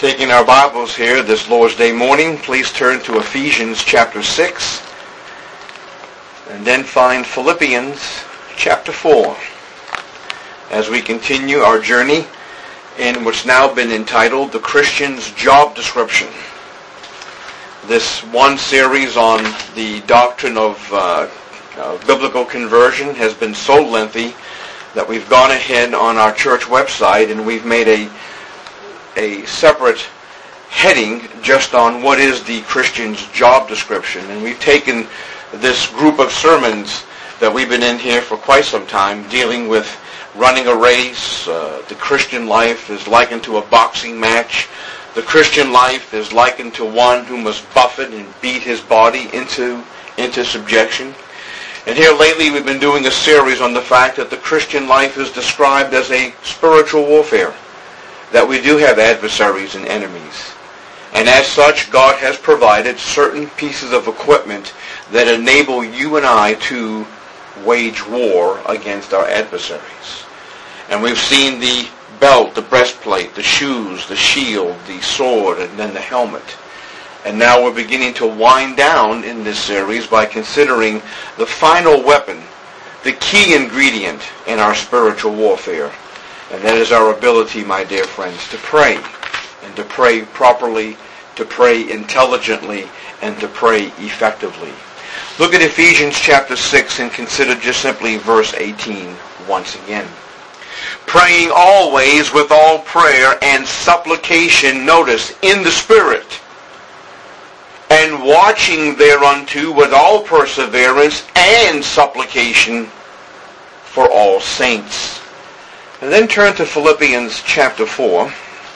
Taking our Bibles here this Lord's Day morning, please turn to Ephesians chapter 6 and then find Philippians chapter 4 as we continue our journey in what's now been entitled The Christian's Job Description. This one series on the doctrine of biblical conversion has been so lengthy that we've gone ahead on our church website and we've made a separate heading just on what is the Christian's job description. And we've taken this group of sermons that we've been in here for quite some time, dealing with running a race. The Christian life is likened to a boxing match. The Christian life is likened to one who must buffet and beat his body into subjection. And here lately we've been doing a series on the fact that the Christian life is described as a spiritual warfare, that we do have adversaries and enemies. And as such, God has provided certain pieces of equipment that enable you and I to wage war against our adversaries. And we've seen the belt, the breastplate, the shoes, the shield, the sword, and then the helmet. And now we're beginning to wind down in this series by considering the final weapon, the key ingredient in our spiritual warfare. And that is our ability, my dear friends, to pray. And to pray properly, to pray intelligently, and to pray effectively. Look at Ephesians chapter 6 and consider just simply verse 18 once again. Praying always with all prayer and supplication, notice, in the Spirit, and watching thereunto with all perseverance and supplication for all saints. And then turn to Philippians chapter 4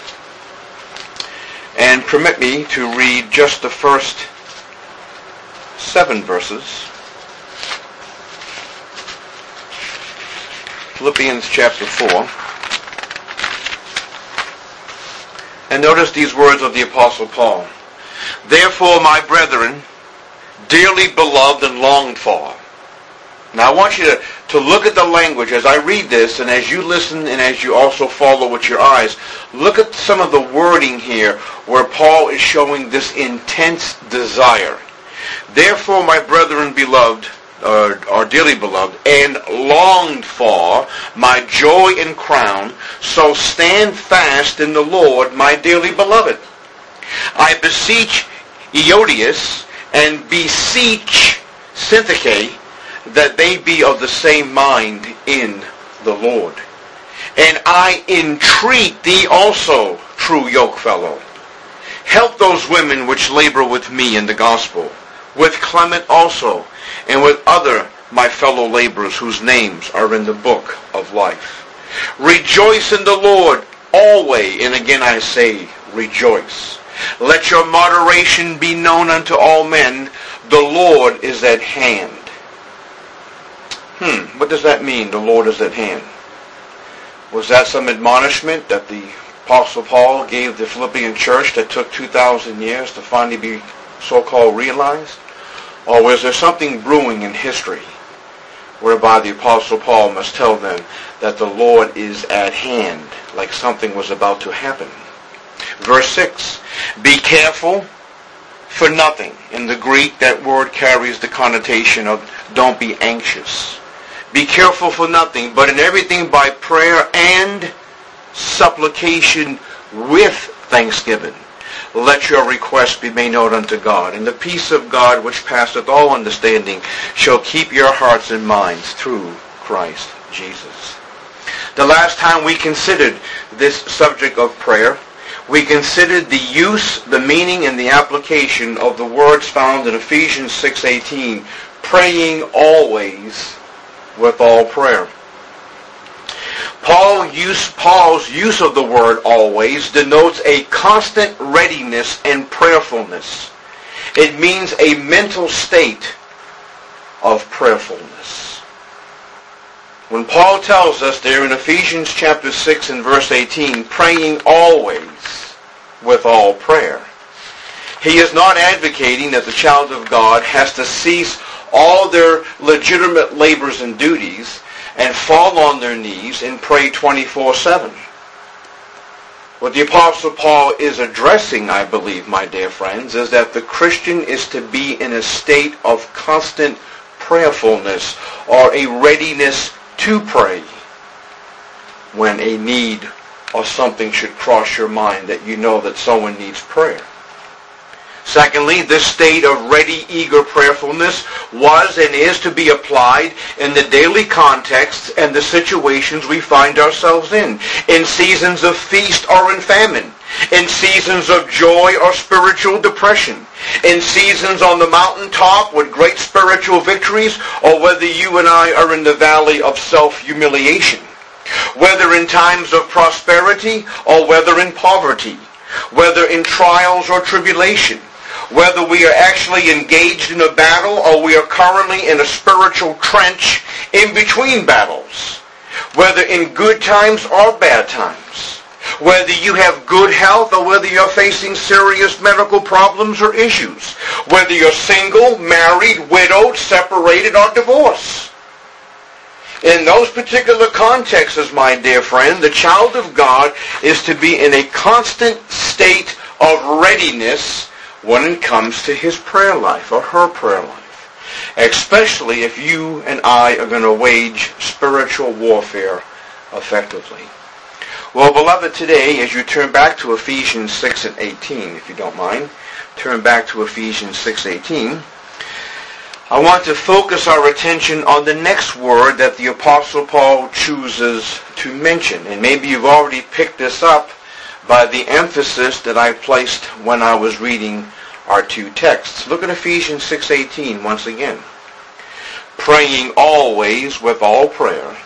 and permit me to read just the first 7 verses. Philippians chapter 4. And notice these words of the Apostle Paul. Therefore, my brethren, dearly beloved and longed for. Now I want you to look at the language as I read this, and as you listen and as you also follow with your eyes. Look at some of the wording here where Paul is showing this intense desire. Therefore, my brethren beloved, or dearly beloved, and longed for, my joy and crown, so stand fast in the Lord, my dearly beloved. I beseech Eodias and beseech Syntyche that they be of the same mind in the Lord. And I entreat thee also, true yokefellow, help those women which labor with me in the gospel, with Clement also, and with other my fellow laborers whose names are in the book of life. Rejoice in the Lord always, and again I say, rejoice. Let your moderation be known unto all men. The Lord is at hand. What does that mean, the Lord is at hand? Was that some admonishment that the Apostle Paul gave the Philippian church that took 2,000 years to finally be so-called realized? Or was there something brewing in history whereby the Apostle Paul must tell them that the Lord is at hand, like something was about to happen? Verse 6, be careful for nothing. In the Greek, that word carries the connotation of don't be anxious. Be careful for nothing, but in everything by prayer and supplication with thanksgiving. Let your requests be made known unto God. And the peace of God, which passeth all understanding, shall keep your hearts and minds through Christ Jesus. The last time we considered this subject of prayer, we considered the use, the meaning, and the application of the words found in Ephesians 6:18, praying always with all prayer. Paul's use of the word always denotes a constant readiness and prayerfulness. It means a mental state of prayerfulness. When Paul tells us there in Ephesians chapter 6 and verse 18, praying always with all prayer, he is not advocating that the child of God has to cease all their legitimate labors and duties and fall on their knees and pray 24/7. What the Apostle Paul is addressing, I believe, my dear friends, is that the Christian is to be in a state of constant prayerfulness or a readiness to pray when a need or something should cross your mind that you know that someone needs prayer. Secondly, this state of ready, eager prayerfulness was and is to be applied in the daily contexts and the situations we find ourselves in seasons of feast or in famine, in seasons of joy or spiritual depression, in seasons on the mountaintop with great spiritual victories, or whether you and I are in the valley of self-humiliation, whether in times of prosperity or whether in poverty, whether in trials or tribulation, whether we are actually engaged in a battle or we are currently in a spiritual trench in between battles, whether in good times or bad times, whether you have good health or whether you're facing serious medical problems or issues, whether you're single, married, widowed, separated, or divorced. In those particular contexts, my dear friend, the child of God is to be in a constant state of readiness when it comes to his prayer life or her prayer life, especially if you and I are going to wage spiritual warfare effectively. Well, beloved, today, as you turn back to Ephesians 6 and 18, if you don't mind, turn back to Ephesians 6:18. I want to focus our attention on the next word that the Apostle Paul chooses to mention. And maybe you've already picked this up by the emphasis that I placed when I was reading our two texts. Look at Ephesians 6:18 once again. Praying always with all prayer,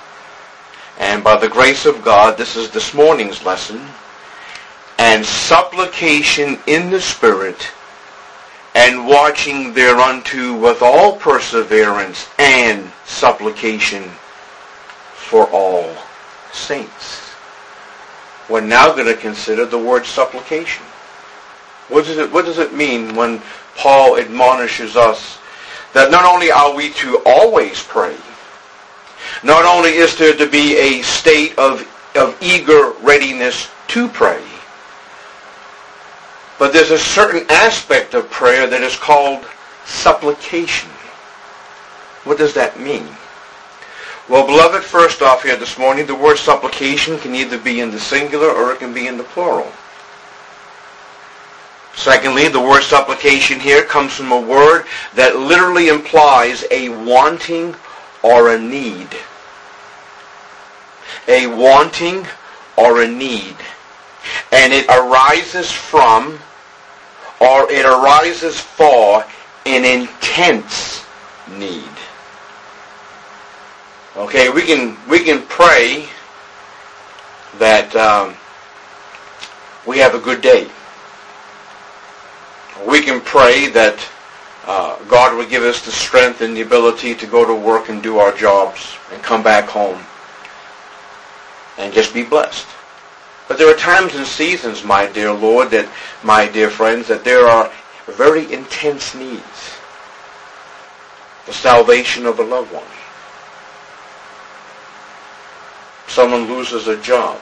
and by the grace of God, this is this morning's lesson, and supplication in the Spirit, and watching thereunto with all perseverance and supplication for all saints. We're now going to consider the word supplication. What does it mean when Paul admonishes us that not only are we to always pray, not only is there to be a state of eager readiness to pray, but there's a certain aspect of prayer that is called supplication. What does that mean? Well, beloved, first off here this morning, the word supplication can either be in the singular or it can be in the plural. Secondly, the word supplication here comes from a word that literally implies a wanting or a need. A wanting or a need. And it arises from, or it arises for, an intense need. Okay, we can pray that we have a good day. We can pray that God would give us the strength and the ability to go to work and do our jobs and come back home and just be blessed. But there are times and seasons, my dear Lord, my dear friends, that there are very intense needs. The salvation of a loved one. Someone loses a job.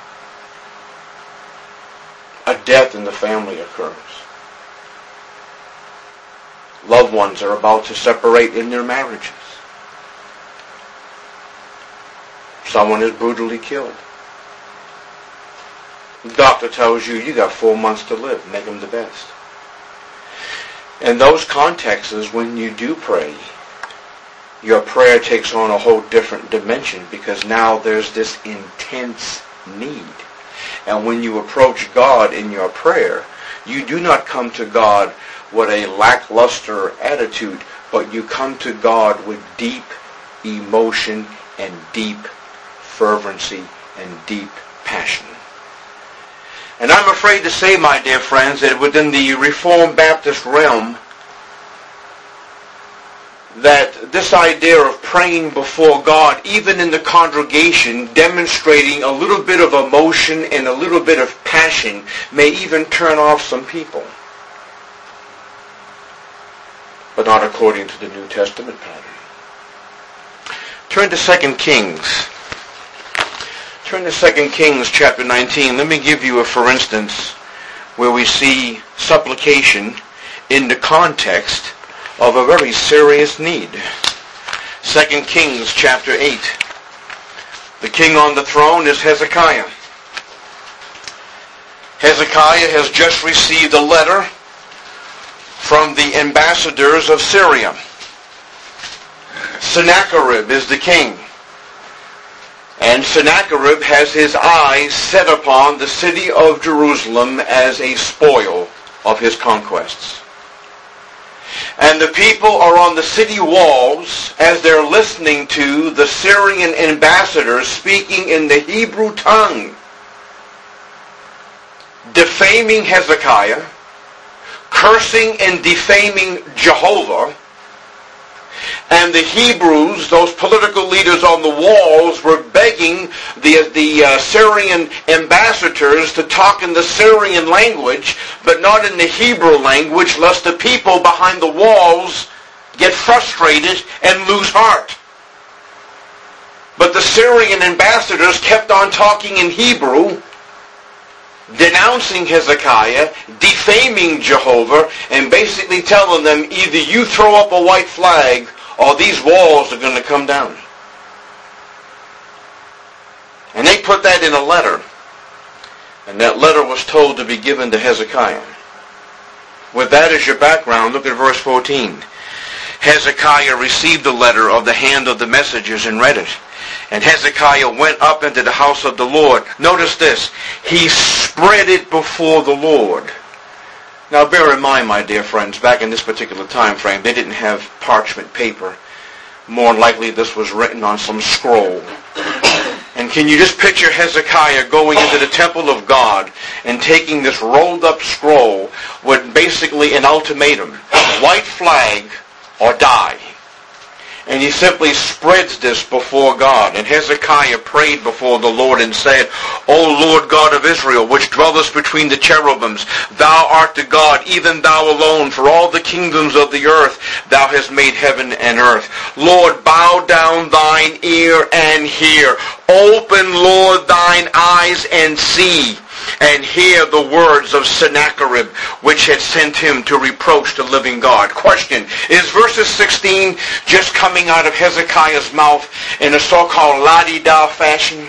A death in the family occurs. Loved ones are about to separate in their marriages. Someone is brutally killed. The doctor tells you, you got 4 months to live. Make them the best. In those contexts, when you do pray, your prayer takes on a whole different dimension because now there's this intense need. And when you approach God in your prayer, you do not come to God with a lackluster attitude, but you come to God with deep emotion and deep fervency and deep passion. And I'm afraid to say, my dear friends, that within the Reformed Baptist realm, that this idea of praying before God, even in the congregation, demonstrating a little bit of emotion and a little bit of passion, may even turn off some people. But not according to the New Testament pattern. Turn to 2 Kings. Turn to 2 Kings chapter 19. Let me give you a for instance where we see supplication in the context of a very serious need. 2 Kings chapter 8. The king on the throne is Hezekiah. Hezekiah has just received a letter from the ambassadors of Syria. Sennacherib is the king. And Sennacherib has his eyes set upon the city of Jerusalem as a spoil of his conquests. And the people are on the city walls as they're listening to the Syrian ambassadors speaking in the Hebrew tongue, defaming Hezekiah, cursing and defaming Jehovah. And the Hebrews, those political leaders on the walls, were begging the Syrian ambassadors to talk in the Syrian language, but not in the Hebrew language, lest the people behind the walls get frustrated and lose heart. But the Syrian ambassadors kept on talking in Hebrew, denouncing Hezekiah, defaming Jehovah, and basically telling them, either you throw up a white flag or these walls are going to come down. And they put that in a letter. And that letter was told to be given to Hezekiah. With that as your background, look at verse 14. Hezekiah received the letter of the hand of the messengers and read it. And Hezekiah went up into the house of the Lord. Notice this. He spread it before the Lord. Now bear in mind, my dear friends, back in this particular time frame, they didn't have parchment paper. More likely this was written on some scroll. And can you just picture Hezekiah going into the temple of God and taking this rolled up scroll with basically an ultimatum, white flag or die. And he simply spreads this before God. And Hezekiah prayed before the Lord and said, O Lord God of Israel, which dwellest between the cherubims, thou art the God, even thou alone, for all the kingdoms of the earth thou hast made heaven and earth. Lord, bow down thine ear and hear. Open, Lord, thine eyes and see, and hear the words of Sennacherib, which had sent him to reproach the living God. Question, is verses 16 just coming out of Hezekiah's mouth in a so-called la-di-da fashion?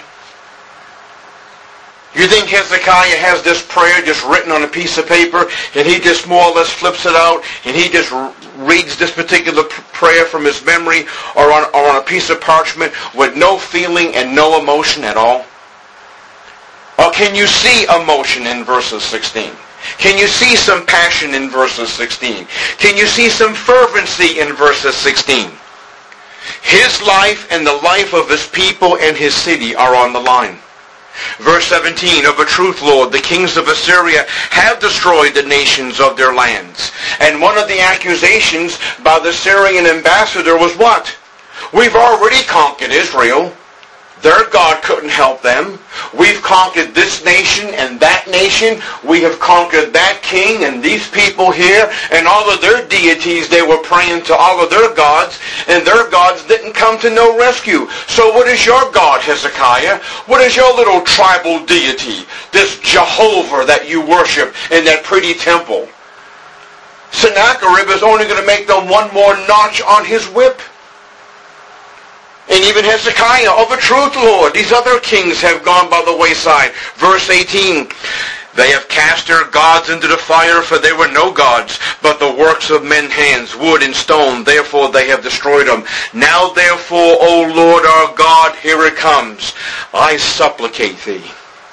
You think Hezekiah has this prayer just written on a piece of paper, and he just more or less flips it out, and he just reads this particular prayer from his memory or on a piece of parchment with no feeling and no emotion at all? Or can you see emotion in verses 16? Can you see some passion in verses 16? Can you see some fervency in verses 16? His life and the life of his people and his city are on the line. Verse 17, of a truth, Lord, the kings of Assyria have destroyed the nations of their lands. And one of the accusations by the Syrian ambassador was what? We've already conquered Israel. Their God couldn't help them. We've conquered this nation and that nation. We have conquered that king and these people here and all of their deities they were praying to, all of their gods, and their gods didn't come to no rescue. So what is your God, Hezekiah? What is your little tribal deity, this Jehovah that you worship in that pretty temple? Sennacherib is only going to make them one more notch on his whip. And even Hezekiah, of a truth, Lord, these other kings have gone by the wayside. Verse 18, they have cast their gods into the fire, for they were no gods, but the works of men's hands, wood and stone. Therefore they have destroyed them. Now therefore, O Lord our God, here it comes. I supplicate thee.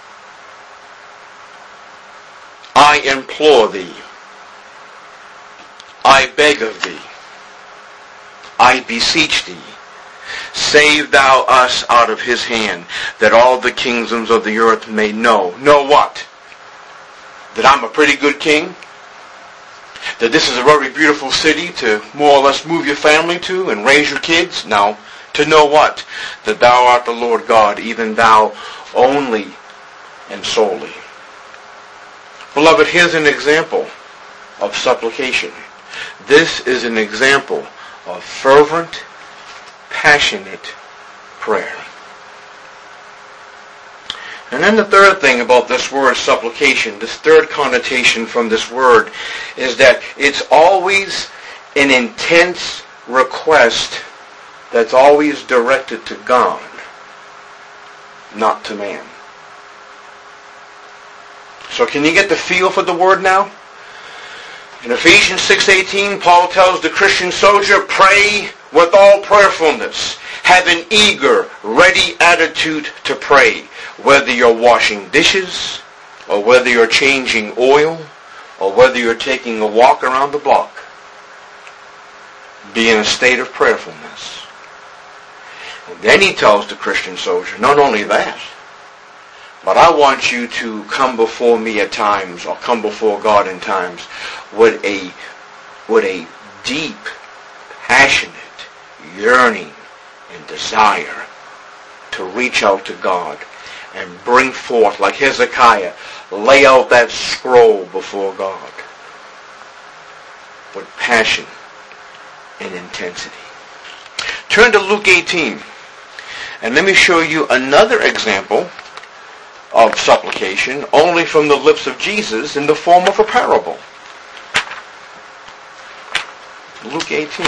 I implore thee. I beg of thee. I beseech thee. Save thou us out of his hand, that all the kingdoms of the earth may know. Know what? That I'm a pretty good king? That this is a very beautiful city to more or less move your family to and raise your kids? No. To know what? That thou art the Lord God, even thou only and solely. Beloved, here's an example of supplication. This is an example of fervent, passionate prayer. And then the third thing about this word supplication, this third connotation from this word, is that it's always an intense request that's always directed to God, not to man. So can you get the feel for the word now? In Ephesians 6:18, Paul tells the Christian soldier, pray with all prayerfulness. Have an eager, ready attitude to pray, whether you're washing dishes, or whether you're changing oil, or whether you're taking a walk around the block. Be in a state of prayerfulness. And then he tells the Christian soldier, not only that, but I want you to come before me at times, or come before God in times, with a deep, passionate yearning and desire to reach out to God and bring forth, like Hezekiah, lay out that scroll before God with passion and intensity. Turn to Luke 18, and let me show you another example of supplication, only from the lips of Jesus in the form of a parable. Luke 18.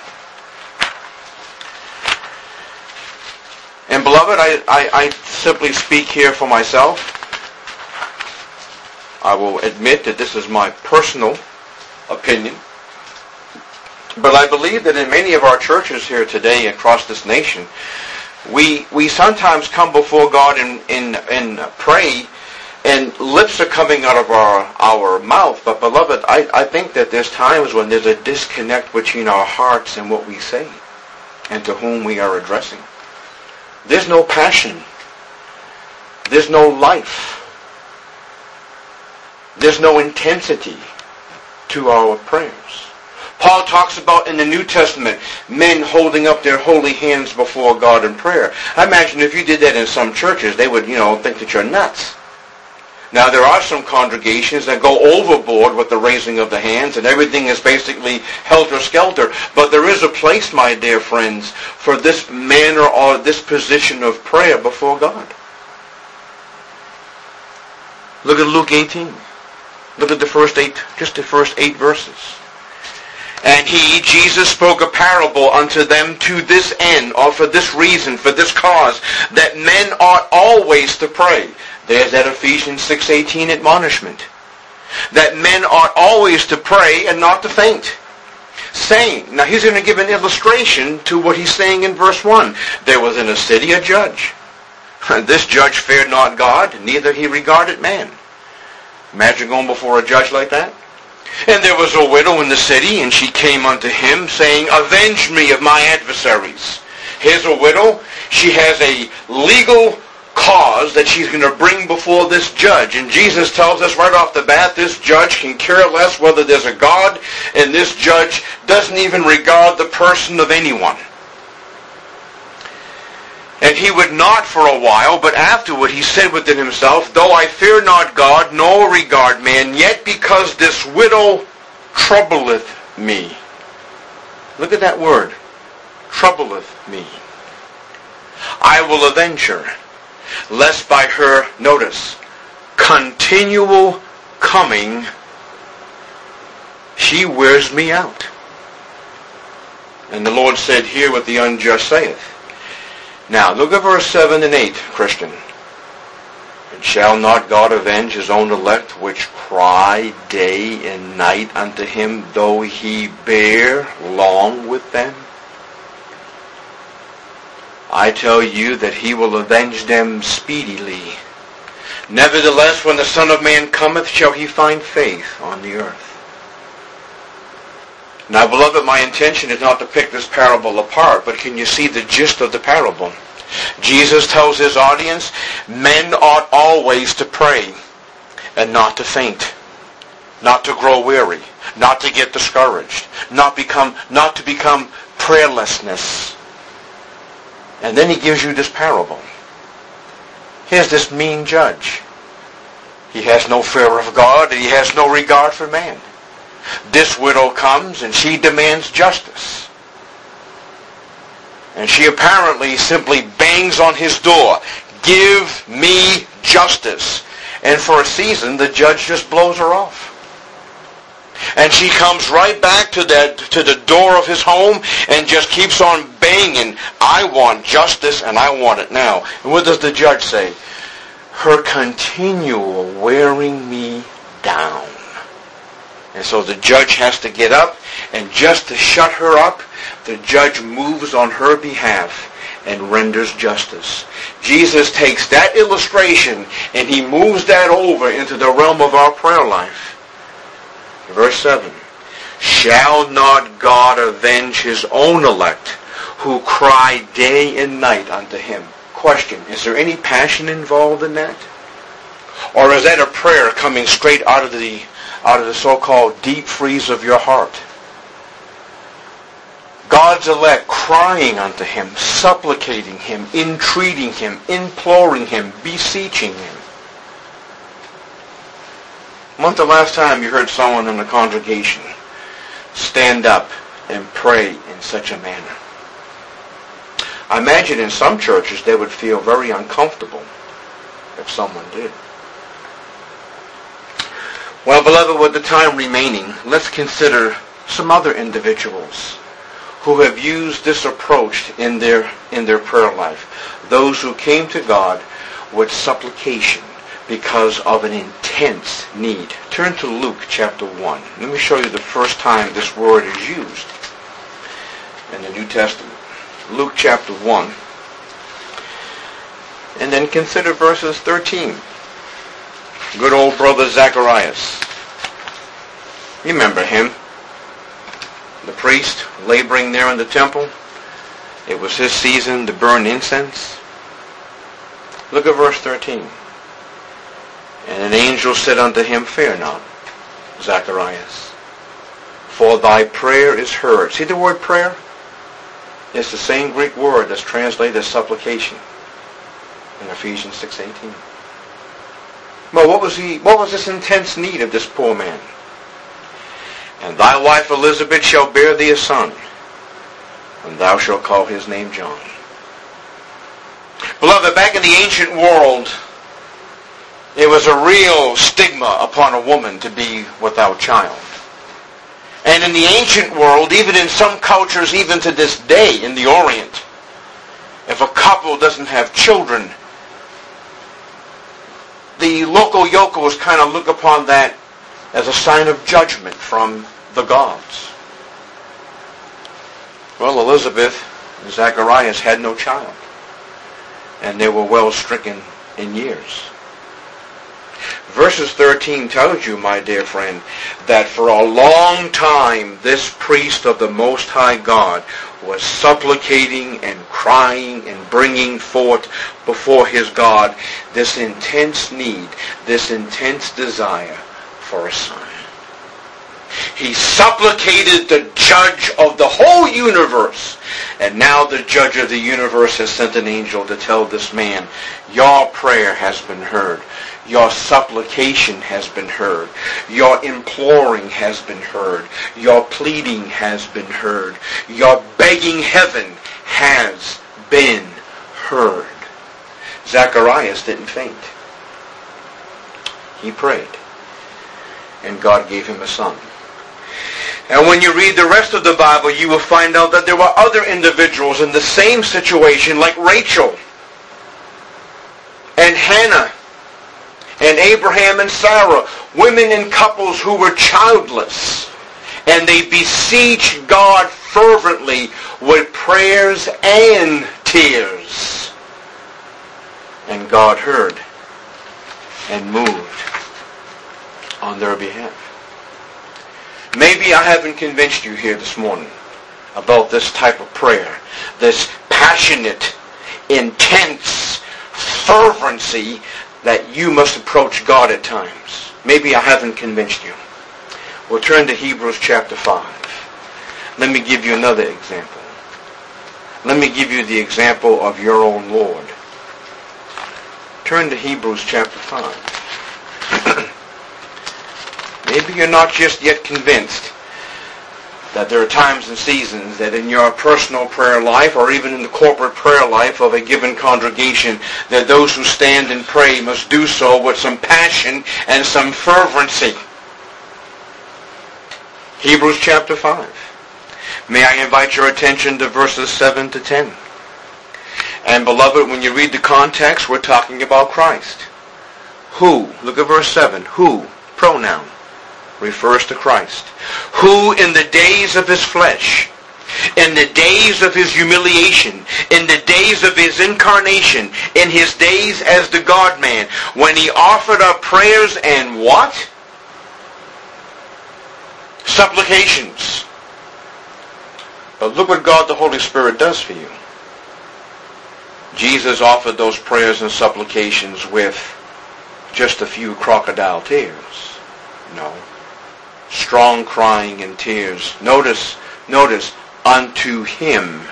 And beloved, I simply speak here for myself. I will admit that this is my personal opinion. But I believe that in many of our churches here today across this nation, we sometimes come before God and pray, and lips are coming out of our mouth. But beloved, I think that there's times when there's a disconnect between our hearts and what we say and to whom we are addressing. There's no passion. There's no life. There's no intensity to our prayers. Paul talks about in the New Testament men holding up their holy hands before God in prayer. I imagine if you did that in some churches, they would, think that you're nuts. Now, there are some congregations that go overboard with the raising of the hands, and everything is basically helter-skelter. But there is a place, my dear friends, for this manner or this position of prayer before God. Look at Luke 18. Look at the first 8 verses. And he, Jesus, spoke a parable unto them to this end, or for this reason, for this cause, that men ought always to pray. There's that Ephesians 6:18 admonishment. That men ought always to pray and not to faint. Saying, now he's going to give an illustration to what he's saying in verse 1. There was in a city a judge. This judge feared not God, neither he regarded man. Imagine going before a judge like that. And there was a widow in the city, and she came unto him, saying, avenge me of my adversaries. Here's a widow. She has a legal cause that she's going to bring before this judge. And Jesus tells us right off the bat, this judge can care less whether there's a God, and this judge doesn't even regard the person of anyone. And he would not for a while, but afterward he said within himself, though I fear not God, nor regard man, yet because this widow troubleth me. Look at that word, troubleth me. I will avenge her, lest by her, notice, continual coming, she wears me out. And the Lord said, hear what the unjust saith. Now, look at verse 7 and 8, Christian. And shall not God avenge his own elect, which cry day and night unto him, though he bear long with them? I tell you that he will avenge them speedily. Nevertheless, when the Son of Man cometh, shall he find faith on the earth? Now, beloved, my intention is not to pick this parable apart, but can you see the gist of the parable? Jesus tells his audience, men ought always to pray and not to faint, not to grow weary, not to get discouraged, not to become prayerlessness. And then he gives you this parable. Here's this mean judge. He has no fear of God, and he has no regard for man. This widow comes and she demands justice. And she apparently simply bangs on his door. give me justice. And for a season, the judge just blows her off. And she comes right back to the door of his home and just keeps on banging, I want justice and I want it now. And what does the judge say? Her continual wearing me down. And so the judge has to get up, and just to shut her up, the judge moves on her behalf and renders justice. Jesus takes that illustration and he moves that over into the realm of our prayer life. Verse 7. Shall not God avenge his own elect who cry day and night unto him? Question, is there any passion involved in that? Or is that a prayer coming straight out of the so-called deep freeze of your heart? God's elect crying unto him, supplicating him, entreating him, imploring him, beseeching him. When's the last time you heard someone in the congregation stand up and pray in such a manner? I imagine in some churches they would feel very uncomfortable if someone did. Well, beloved, with the time remaining, let's consider some other individuals who have used this approach in their prayer life. Those who came to God with supplication because of an intense need. Turn to Luke chapter 1. Let me show you the first time this word is used in the New Testament. Luke chapter 1. And then consider verses 13. Good old brother Zacharias. Remember him. The priest laboring there in the temple. It was his season to burn incense. Look at verse 13. And an angel said unto him, Fear not, Zacharias, for thy prayer is heard. See the word prayer? It's the same Greek word that's translated as supplication in Ephesians 6:18. Well, what was this intense need of this poor man? And thy wife Elizabeth shall bear thee a son, and thou shalt call his name John. Beloved, back in the ancient world, it was a real stigma upon a woman to be without child. And in the ancient world, even in some cultures, even to this day in the Orient, if a couple doesn't have children, the local yokels kind of look upon that as a sign of judgment from the gods. Well, Elizabeth and Zacharias had no child, and they were well stricken in years. Verses 13 tells you, my dear friend, that for a long time this priest of the Most High God was supplicating and crying and bringing forth before his God this intense need, this intense desire for a son. He supplicated the judge of the whole universe, and now the judge of the universe has sent an angel to tell this man, your prayer has been heard. Your supplication has been heard. Your imploring has been heard. Your pleading has been heard. Your begging heaven has been heard. Zacharias didn't faint. He prayed, and God gave him a son. And when you read the rest of the Bible, you will find out that there were other individuals in the same situation, like Rachel and Hannah and Abraham and Sarah, women and couples who were childless. And they beseeched God fervently with prayers and tears. And God heard and moved on their behalf. Maybe I haven't convinced you here this morning about this type of prayer, this passionate, intense fervency that you must approach God at times. Maybe I haven't convinced you. We'll turn to Hebrews chapter 5. Let me give you another example. Let me give you the example of your own Lord. Turn to Hebrews chapter 5. Maybe you're not just yet convinced that there are times and seasons that in your personal prayer life or even in the corporate prayer life of a given congregation, that those who stand and pray must do so with some passion and some fervency. Hebrews chapter 5. May I invite your attention to verses 7 to 10. And beloved, when you read the context, we're talking about Christ. Who, look at verse 7, who, pronoun, refers to Christ, who in the days of his flesh, in the days of his humiliation, in the days of his incarnation, in his days as the God-man, when he offered up prayers and what? Supplications. But look what God the Holy Spirit does for you. Jesus offered those prayers and supplications with just a few crocodile tears. No. Strong crying and tears. Notice, unto him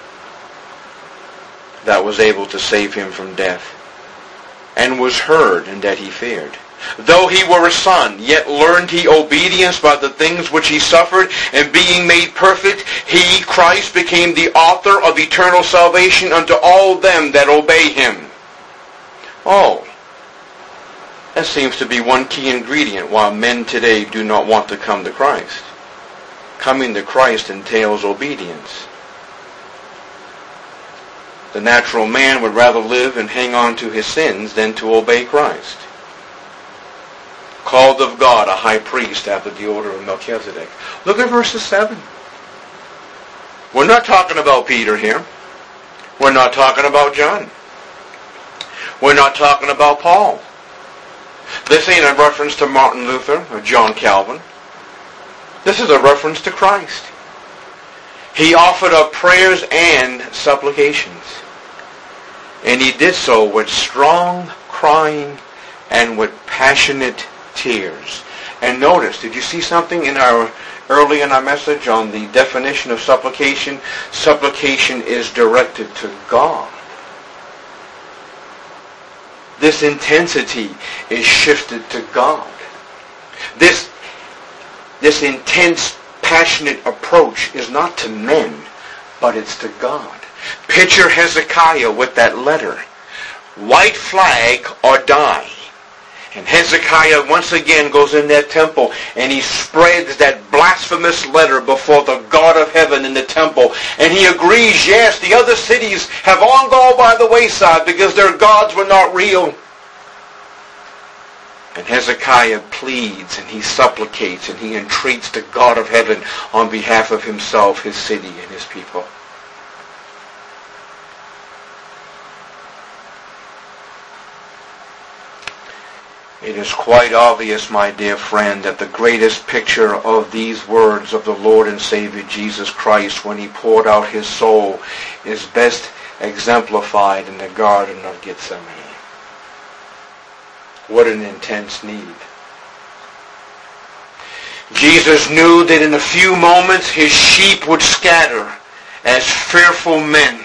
that was able to save him from death, and was heard, and that he feared. Though he were a son, yet learned he obedience by the things which he suffered, and being made perfect, he, Christ, became the author of eternal salvation unto all them that obey him. Oh, that seems to be one key ingredient why men today do not want to come to Christ. Coming to Christ entails obedience. The natural man would rather live and hang on to his sins than to obey Christ. Called of God, a high priest after the order of Melchizedek. Look at verses 7. We're not talking about Peter here. We're not talking about John. We're not talking about Paul. This ain't a reference to Martin Luther or John Calvin. This is a reference to Christ. He offered up prayers and supplications. And he did so with strong crying and with passionate tears. And notice, did you see something early in our message on the definition of supplication? Supplication is directed to God. This intensity is shifted to God. This intense, passionate approach is not to men, but it's to God. Picture Hezekiah with that letter. White flag or die. And Hezekiah once again goes in that temple and he spreads that blasphemous letter before the God of heaven in the temple. And he agrees, yes, the other cities have all gone by the wayside because their gods were not real. And Hezekiah pleads and he supplicates and he entreats the God of heaven on behalf of himself, his city, and his people. It is quite obvious, my dear friend, that the greatest picture of these words of the Lord and Savior Jesus Christ when he poured out his soul is best exemplified in the Garden of Gethsemane. What an intense need. Jesus knew that in a few moments his sheep would scatter as fearful men.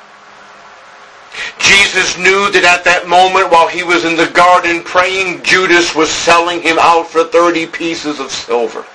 Jesus knew that at that moment while he was in the garden praying, Judas was selling him out for 30 pieces of silver.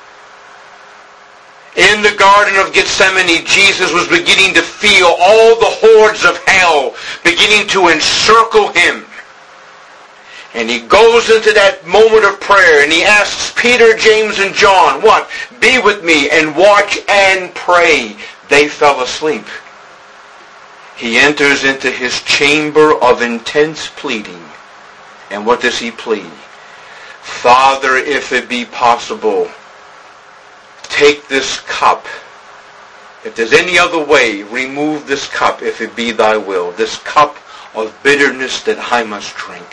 In the Garden of Gethsemane, Jesus was beginning to feel all the hordes of hell beginning to encircle him. And he goes into that moment of prayer and he asks Peter, James, and John, what? Be with me and watch and pray. They fell asleep. He enters into his chamber of intense pleading. And what does he plead? Father, if it be possible, take this cup. If there's any other way, remove this cup if it be thy will. This cup of bitterness that I must drink.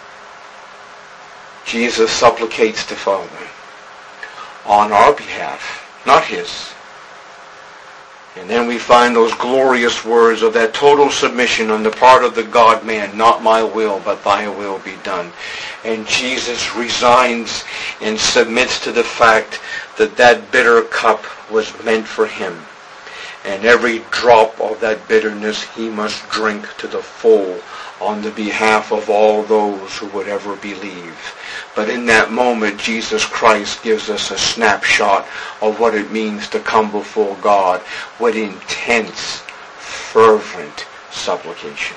Jesus supplicates the Father on our behalf, not his. And then we find those glorious words of that total submission on the part of the God-man, not my will, but thy will be done. And Jesus resigns and submits to the fact that that bitter cup was meant for him. And every drop of that bitterness he must drink to the full on the behalf of all those who would ever believe. But in that moment, Jesus Christ gives us a snapshot of what it means to come before God with intense, fervent supplication.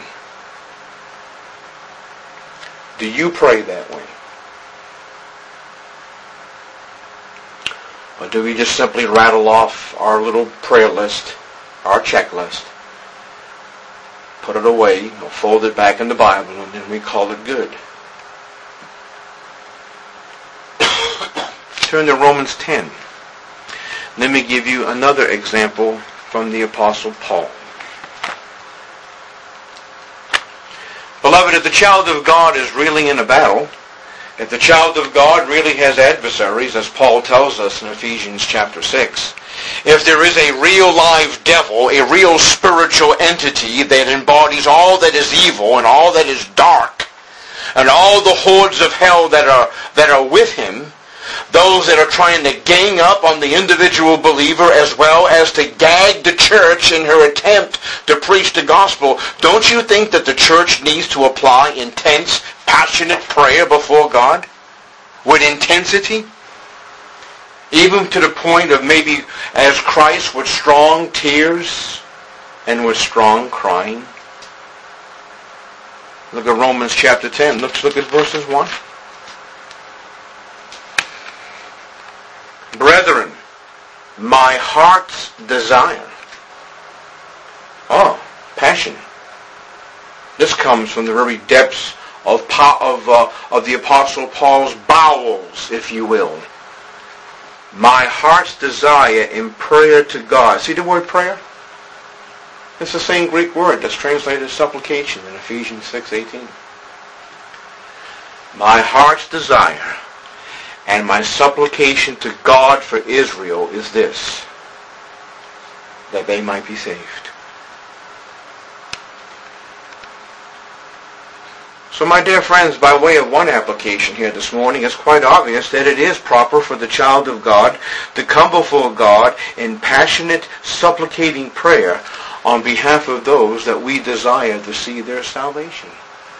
Do you pray that way? Or do we just simply rattle off our little prayer list, our checklist, put it away, or fold it back in the Bible, and then we call it good? Turn to Romans 10. Let me give you another example from the Apostle Paul. Beloved, if the child of God is really in a battle, if the child of God really has adversaries, as Paul tells us in Ephesians chapter 6, if there is a real live devil, a real spiritual entity that embodies all that is evil and all that is dark, and all the hordes of hell that are with him, those that are trying to gang up on the individual believer as well as to gag the church in her attempt to preach the gospel, don't you think that the church needs to apply intense, passionate prayer before God? With intensity? Even to the point of maybe as Christ with strong tears and with strong crying? Look at Romans chapter 10. Look at verses 1. Brethren, my heart's desire. Oh, passion. This comes from the very depths of the Apostle Paul's bowels, if you will. My heart's desire in prayer to God. See the word prayer? It's the same Greek word that's translated as supplication in Ephesians 6:18. My heart's desire and my supplication to God for Israel is this, that they might be saved. So my dear friends, by way of one application here this morning, it's quite obvious that it is proper for the child of God to come before God in passionate, supplicating prayer on behalf of those that we desire to see their salvation.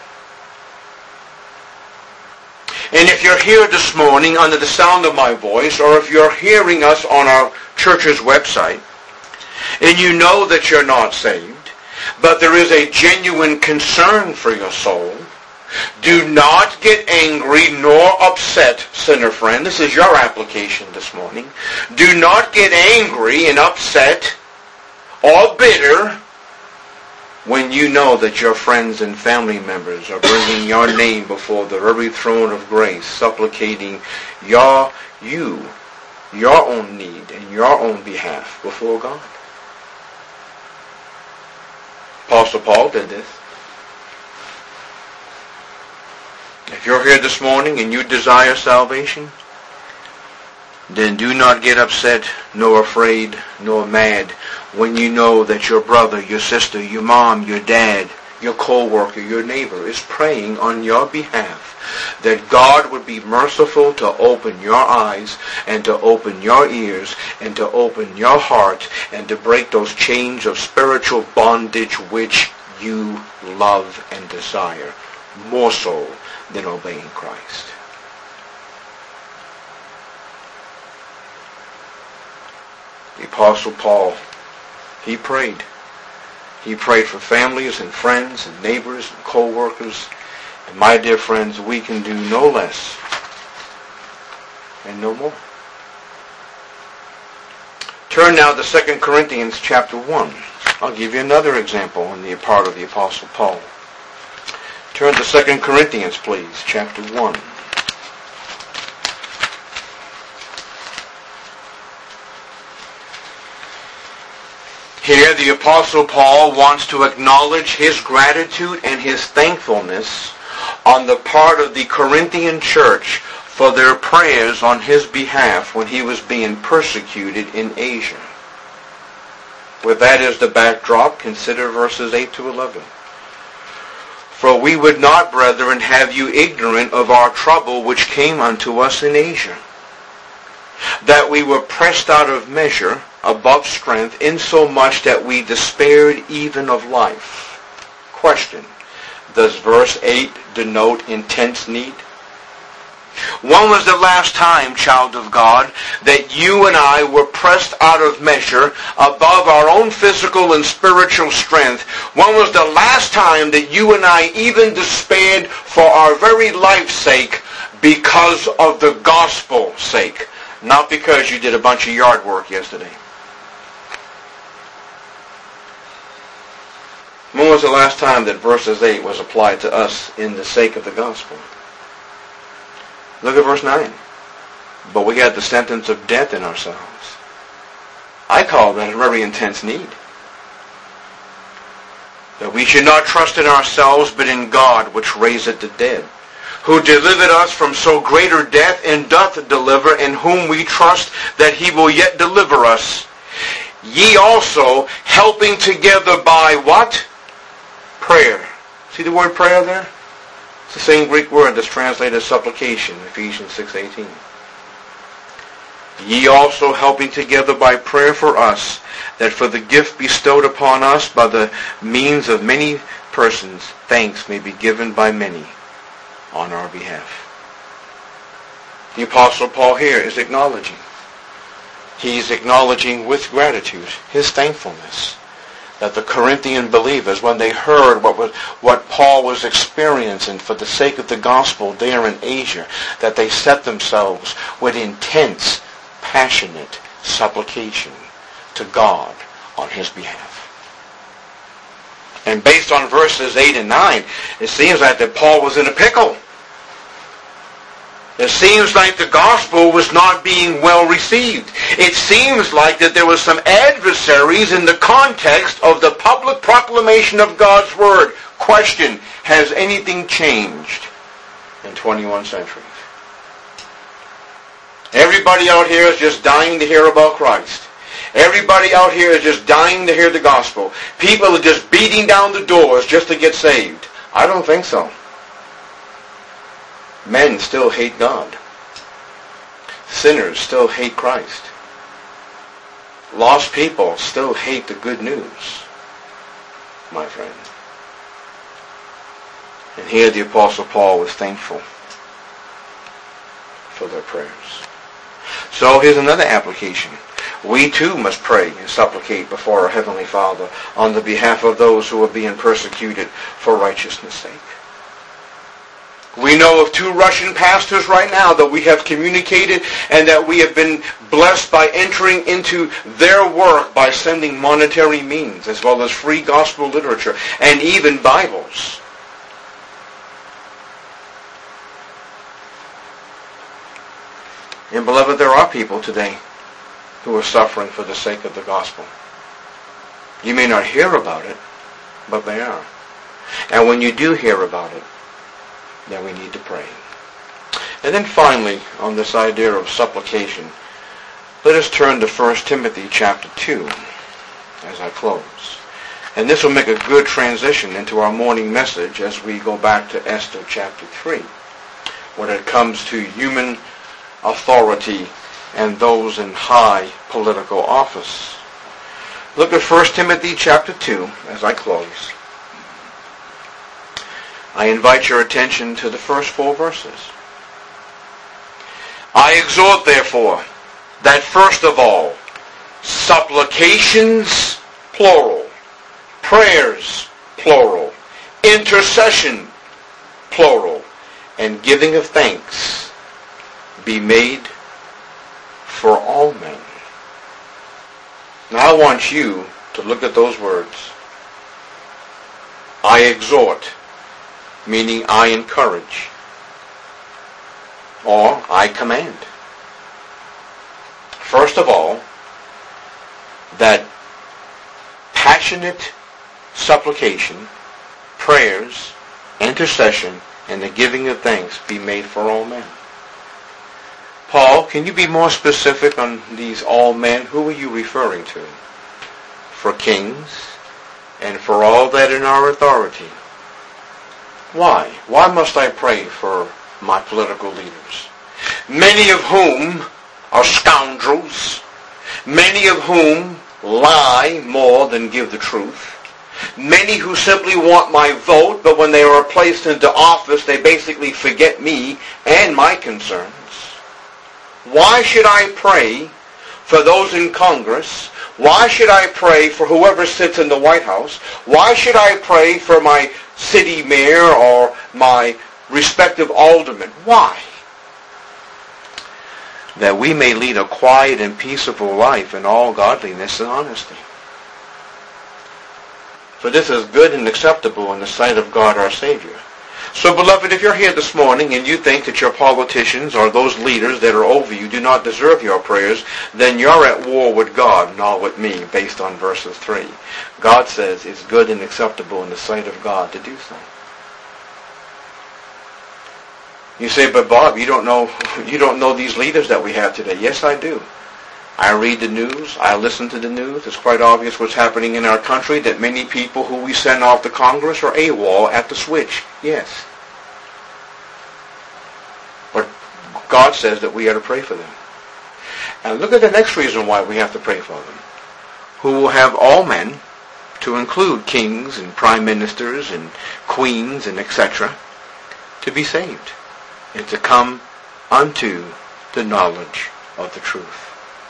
And if you're here this morning under the sound of my voice, or if you're hearing us on our church's website, and you know that you're not saved, but there is a genuine concern for your soul, do not get angry nor upset, sinner friend. This is your application this morning. Do not get angry and upset or bitter when you know that your friends and family members are bringing your name before the very throne of grace, supplicating your own need and your own behalf before God. Apostle Paul did this. If you're here this morning and you desire salvation, then do not get upset, nor afraid, nor mad when you know that your brother, your sister, your mom, your dad, your co-worker, your neighbor is praying on your behalf, that God would be merciful to open your eyes and to open your ears and to open your heart and to break those chains of spiritual bondage which you love and desire, more so than obeying Christ. The Apostle Paul, he prayed. He prayed for families and friends and neighbors and co-workers. And my dear friends, we can do no less and no more. Turn now to 2 Corinthians chapter 1. I'll give you another example on the part of the Apostle Paul. Turn to 2 Corinthians, please, chapter 1. Here, the Apostle Paul wants to acknowledge his gratitude and his thankfulness on the part of the Corinthian church for their prayers on his behalf when he was being persecuted in Asia. With that as the backdrop, consider verses 8 to 11. For we would not, brethren, have you ignorant of our trouble which came unto us in Asia, that we were pressed out of measure, above strength, insomuch that we despaired even of life. Question: does verse 8 denote intense need? When was the last time, child of God, that you and I were pressed out of measure above our own physical and spiritual strength? When was the last time that you and I even despaired for our very life's sake because of the gospel's sake? Not because you did a bunch of yard work yesterday. When was the last time that verses 8 was applied to us in the sake of the gospel? Look at verse 9. But we had the sentence of death in ourselves. I call that a very intense need. That we should not trust in ourselves, but in God, which raiseth the dead, who delivered us from so greater death, and doth deliver, in whom we trust that he will yet deliver us. Ye also, helping together by what? Prayer. See the word prayer there? It's the same Greek word that's translated as supplication, Ephesians 6:18. Ye also helping together by prayer for us, that for the gift bestowed upon us by the means of many persons, thanks may be given by many on our behalf. The Apostle Paul here is acknowledging. He's acknowledging with gratitude his thankfulness that the Corinthian believers, when they heard what Paul was experiencing for the sake of the gospel there in Asia, that they set themselves with intense, passionate supplication to God on his behalf. And based on verses 8 and 9, it seems like that Paul was in a pickle. It seems like the gospel was not being well received. It seems like that there were some adversaries in the context of the public proclamation of God's word. Question: has anything changed in 21 centuries? Everybody out here is just dying to hear about Christ. Everybody out here is just dying to hear the gospel. People are just beating down the doors just to get saved. I don't think so. Men still hate God. Sinners still hate Christ. Lost people still hate the good news, my friend. And here the Apostle Paul was thankful for their prayers. So here's another application. We too must pray and supplicate before our Heavenly Father on the behalf of those who are being persecuted for righteousness' sake. We know of 2 Russian pastors right now that we have communicated and that we have been blessed by entering into their work by sending monetary means as well as free gospel literature and even Bibles. And beloved, there are people today who are suffering for the sake of the gospel. You may not hear about it, but they are. And when you do hear about it, then we need to pray. And then finally, on this idea of supplication, let us turn to 1 Timothy chapter 2 as I close. And this will make a good transition into our morning message as we go back to Esther chapter 3, when it comes to human authority and those in high political office. Look at 1 Timothy chapter 2 as I close. I invite your attention to the first 4 verses. I exhort, therefore, that first of all, supplications, plural, prayers, plural, intercession, plural, and giving of thanks be made for all men. Now I want you to look at those words. I exhort, meaning I encourage, or I command. First of all, that passionate supplication, prayers, intercession, and the giving of thanks be made for all men. Paul, can you be more specific on these all men? Who are you referring to? For kings and for all that in our authority. Why? Why must I pray for my political leaders? Many of whom are scoundrels. many of whom lie more than give the truth, many who simply want my vote, but when they are placed into office, they basically forget me and my concerns. Why should I pray for those in Congress? Why should I pray for whoever sits in the White House? Why should I pray for my city mayor or my respective aldermen? Why? That we may lead a quiet and peaceable life in all godliness and honesty. For this is good and acceptable in the sight of God our Savior. So, beloved, if you're here this morning and you think that your politicians or those leaders that are over you do not deserve your prayers, then you're at war with God, not with me, based on verses 3. God says it's good and acceptable in the sight of God to do so. You say, but Bob, you don't know these leaders that we have today. Yes, I do. I read the news. I listen to the news. It's quite obvious what's happening in our country, that many people who we send off to Congress are AWOL at the switch. Yes. But God says that we are to pray for them. And look at the next reason why we have to pray for them. Who will have all men, to include kings and prime ministers and queens and etc., to be saved and to come unto the knowledge of the truth.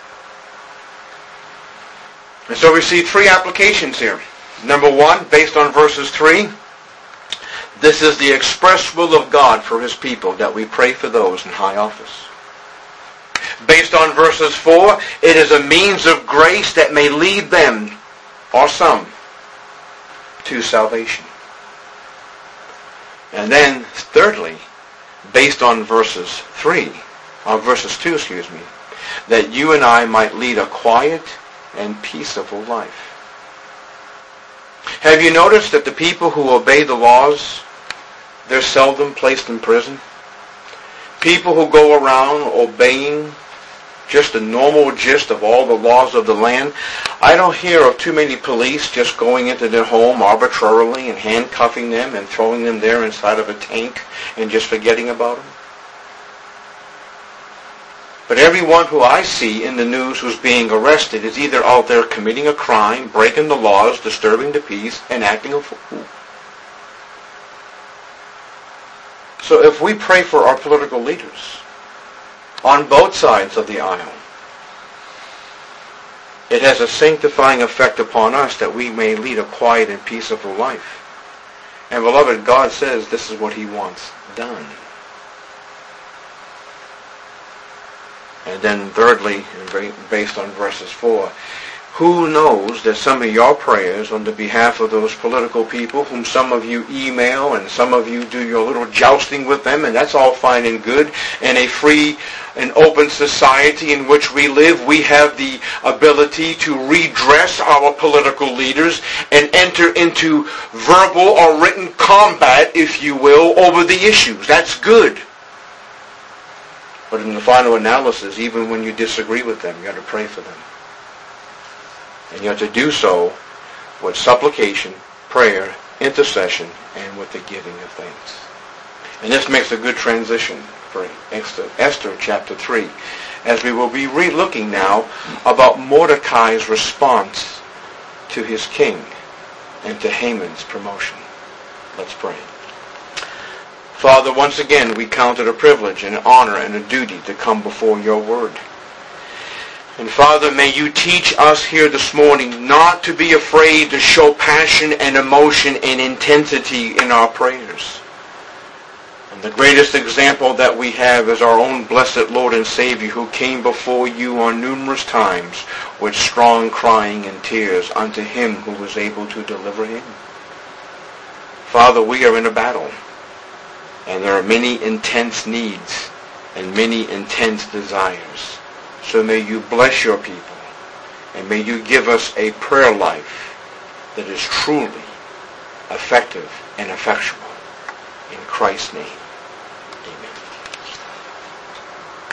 And so we see three applications here. Number one, based on verses 3, this is the express will of God for His people, that we pray for those in high office. Based on verses 4, it is a means of grace that may lead them, or some, to salvation. And then, thirdly, based on verses 2, that you and I might lead a quiet and peaceable life. Have you noticed that the people who obey the laws, they're seldom placed in prison? People who go around obeying just the normal gist of all the laws of the land, I don't hear of too many police just going into their home arbitrarily and handcuffing them and throwing them there inside of a tank and just forgetting about them. But everyone who I see in the news who's being arrested is either out there committing a crime, breaking the laws, disturbing the peace, and acting a fool. So if we pray for our political leaders on both sides of the aisle, it has a sanctifying effect upon us that we may lead a quiet and peaceable life. And beloved, God says this is what He wants done. And then thirdly, based on verses 4, who knows that some of your prayers on the behalf of those political people whom some of you email and some of you do your little jousting with them, and that's all fine and good. In a free and open society in which we live, we have the ability to redress our political leaders and enter into verbal or written combat, if you will, over the issues. That's good. But in the final analysis, even when you disagree with them, you have to pray for them. And you have to do so with supplication, prayer, intercession, and with the giving of thanks. And this makes a good transition for Esther chapter 3, as we will be re-looking now about Mordecai's response to his king and to Haman's promotion. Let's pray. Father, once again, we count it a privilege and an honor and a duty to come before your word. And Father, may you teach us here this morning not to be afraid to show passion and emotion and intensity in our prayers. And the greatest example that we have is our own blessed Lord and Savior, who came before you on numerous times with strong crying and tears unto Him who was able to deliver him. Father, we are in a battle. And there are many intense needs and many intense desires. So may you bless your people. And may you give us a prayer life that is truly effective and effectual. In Christ's name, amen.